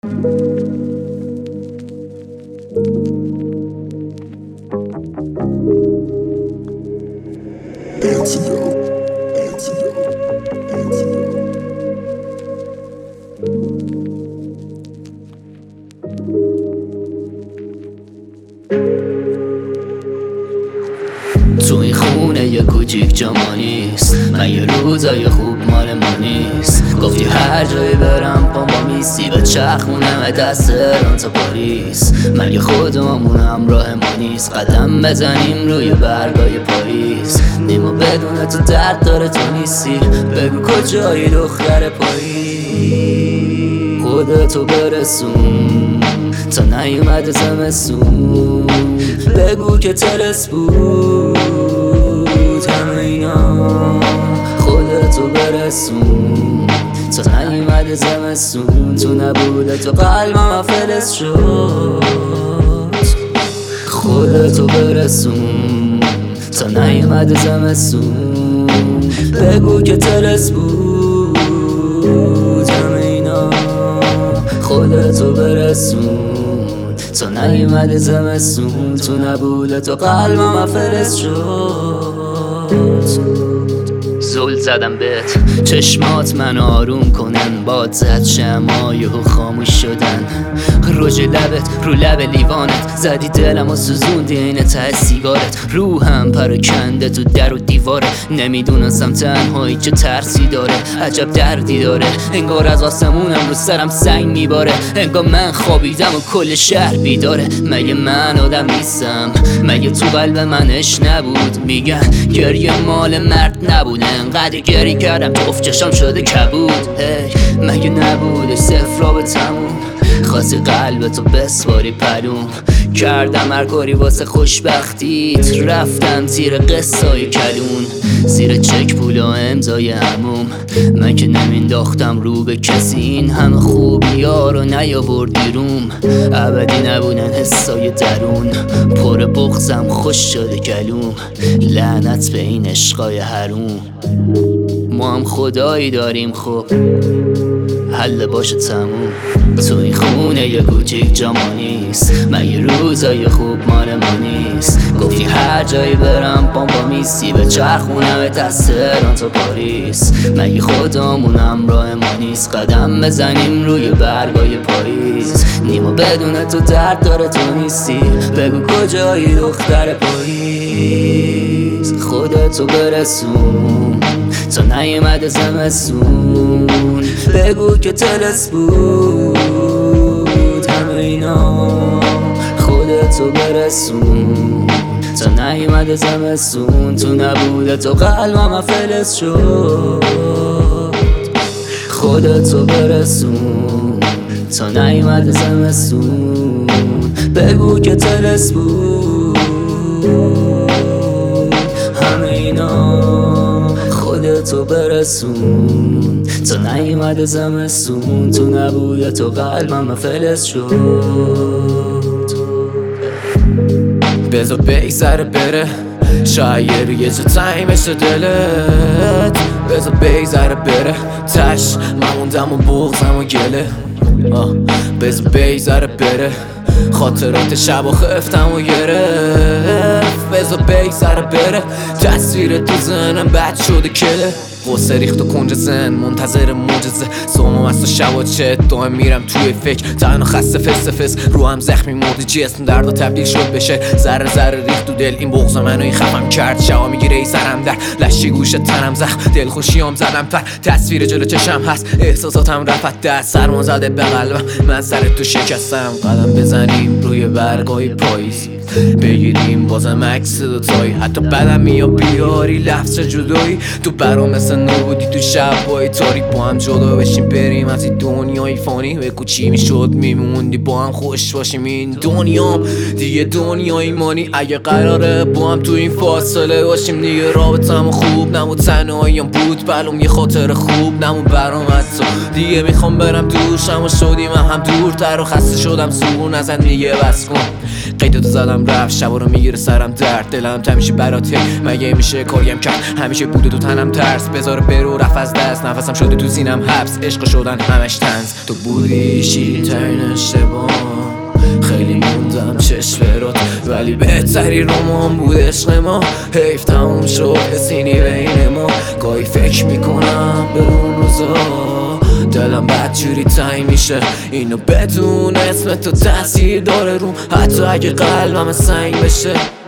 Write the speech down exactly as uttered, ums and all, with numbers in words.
Antidote, antidote, antidote. تو این خونه یه کوچیک جا نیست، من یه روزای خوب مال ما نیست. گفتی هر جایی برم پام با میسی به چرخونم دست ران تا پاریس. من یه خودمونم راه ما نیست، قدم بزنیم روی برگای پاییز. نیما بدون تو درد داره تو نیستی، بگو کجایی دختر پاییز. خودتو برسون تا نیومد زمستون، بگو که تلس بود همه اینا. خودتو برسون تا نیومد زمستون، تو نبوده تو قلبم فلس شد. خودتو برسون تا نیومد زمستون، بگو که تلس بود همه اینا. خودتو برسون تا نیومد زمستون، تو نبوده تو قلبم فلس شد. زل زدم بهت چشمات من آروم کنن، باد زد شمای و خاموش شدن. رژ لبت رو لب لیوانت زدی دلم و سوزوندی این ته سیگارت. روحم پراکنده تو در و دیواره، نمیدونستم تنهایی چه ترسی داره. عجب دردی داره، انگار از آسمونم رو سرم سنگ میباره. انگار من خوابیدم و کل شهر بیداره. مگه من آدم نیستم؟ مگه تو قلب منش نبود؟ میگن گریه مال مرد نبوده، انقدر گریه کردم توف چشام شده کبود. هی مگه نبودش صفر را به تموم؟ خواستی قلبتو بسواری پلوم. کردم هر کاری واسه خوشبختیت، رفتم زیر قصای کلون، زیر چک پولا امضای عموم. من که نمینداختم رو به کسی، این همه خوبی ها رو نیاوردی روم. ابدی نبودن حسای درون، پر بغضم خوش شده گلوم. لعنت به این عشقای حروم. ما هم خدایی داریم خب حل باشه تموم. تو این خونه یه کوچیک جا ما نیست، من یه روزای خوب مال ما نیست. گفتی هر جایی برم پام با میسی به چرخونم دست ران تا پاریس. من یه خودمونم راه ما نیست، قدم بزنیم روی برگای پاییز. نیما بدون تو درد داره تو نیستی، بگو کجایی دختر پاییز. خودتو برسون تا نیومد زمستون، بگو که تلس بود همه اینا. خودتو برسون تا نیومد زمستون، تو نبوده تو قلبم فلس شد. خودتو برسون تا نیومد زمستون، بگو که تلس بود همه اینا. خودتو برسون تا نیومد زمستون، تو نبوده تو قلبم فلس شد. بذار بیزره بره، شاید یه جا تایمش دلت. بذار بیزره بره، تش من موندم و بغضم و گله. بذار بیزره بره، خاطرات شب و خفتم و گرفت. بذار بیزره بره، تصویر تو ذهنم بد شده کله. غصه ریخت و کنج زن منتظر معجزه، سومم از تو شب و چه دائم میرم توی فکر. تنها خسته فس فس رو هم زخمی مرد، جسم درد تبدیل شد بشه ذره ذره ریخت تو دل. این بغض منو این خفم کرد، شبا میگیره ای سرم در لشی گوش تنم زخم. دل خوشیام زدم پر، تصویر جلو چشم هست، احساساتم رفت دست. سرما زده به قلبم، من سر تو شکستم. قدم بزنیم روی برگای پاییز، بگیریم بازم عکس دوتایی. حتی بدم میاد بیاری لفظ جدایی، تو برام مثل نور بودی تو شبای تاریک. با هم جدا بشیم بریم از این دنیای فانی، بگو چی میشد میموندی با هم خوش باشیم. این دنیام دیگه دنیای مانی، اگه قراره با هم تو این فاصله باشیم دیگه. رابطم خوب نمود، تنهاییم بود بلوم یه خاطر خوب نمود برام. حتی دیگه میخوام برم دوشم و شدی من هم دورتر و خسته شدم زور نزن دیگه بس کن. قیدتو زدم رفت شبا رو میگیره سرم درد دلم تمیشه براته مگه میشه کاریم کرد همیشه بوده تو تنم ترس بذار برو رفت از دست نفسم شده تو سینم حبس عشق شدن همش طنز تو بودی شیرین ترین اشتباه خیلی موندم چشم برات ولی بهتری رومان بود عشق ما حیف تموم شد سینی بین ما گاهی فکر میکنم به اون روزا دلم بدجوری تنگ میشه اینو بدون اسم تو تاثیر داره روم حتی اگه قلبم سنگ بشه